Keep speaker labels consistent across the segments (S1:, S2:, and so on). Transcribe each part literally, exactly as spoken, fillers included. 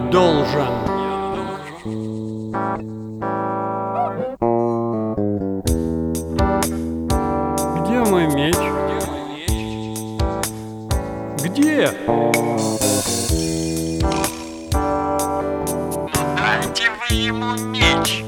S1: должен. Где мой меч? Где?
S2: Дайте вы ему меч.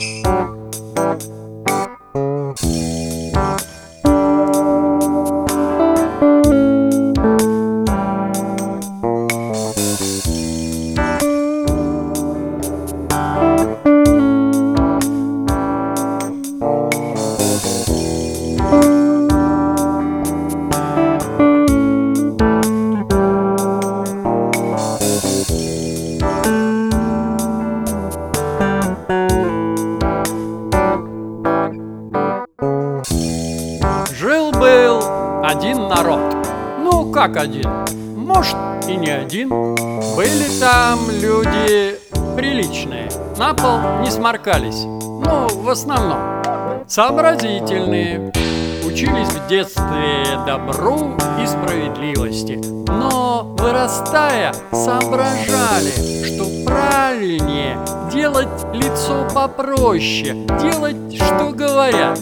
S1: Жил-был один народ. Ну, как один? Может, и не один. Были там люди приличные, на пол не сморкались. Ну, в основном сообразительные. Учились в детстве добру и справедливости. Но, вырастая, соображали, что правильнее делать лицо попроще, делать, что говорят.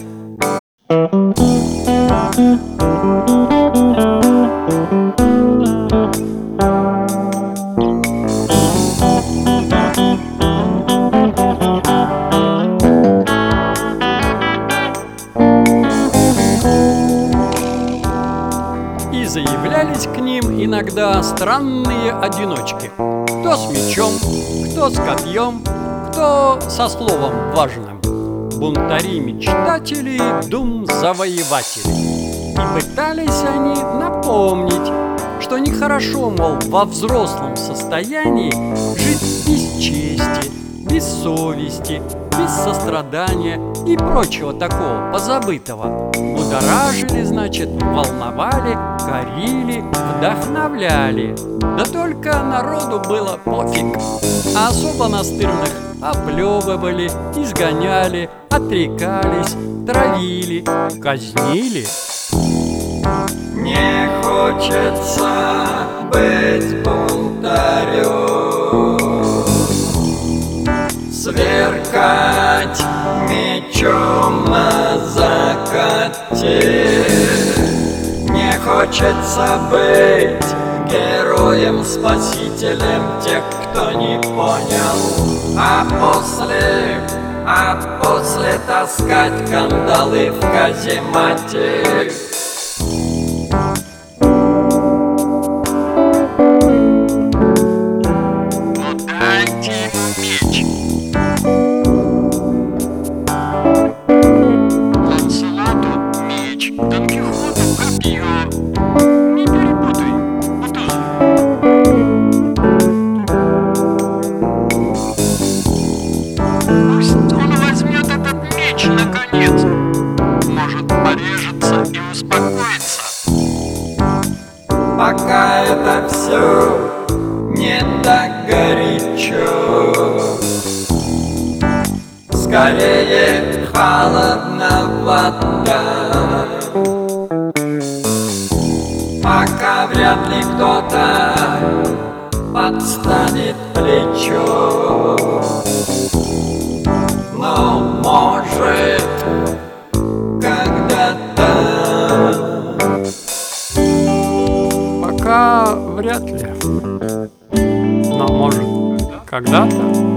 S1: И заявлялись к ним иногда странные одиночки. Кто с мечом, кто с копьем, кто со словом важным. Бунтари-мечтатели, дум-завоеватели. И пытались они напомнить, что нехорошо, мол, во взрослом состоянии жить без чести, без совести, без сострадания и прочего такого позабытого. Будоражили, значит, волновали, корили, вдохновляли. Да только народу было пофиг. А особо настырных оплевывали, изгоняли, отрекались, травили, казнили.
S2: Не хочется быть бунтарем, сверкать мечом на закате. Не хочется быть героем, спасителем тех, кто не понял. А после, а после таскать кандалы в каземате.
S3: Наконец, может, порежется и успокоится.
S2: Пока это все не так горячо, скорее холодновато. Пока вряд ли кто-то подставит плечо. Но может когда-то.
S1: Пока вряд ли. Но может когда-то.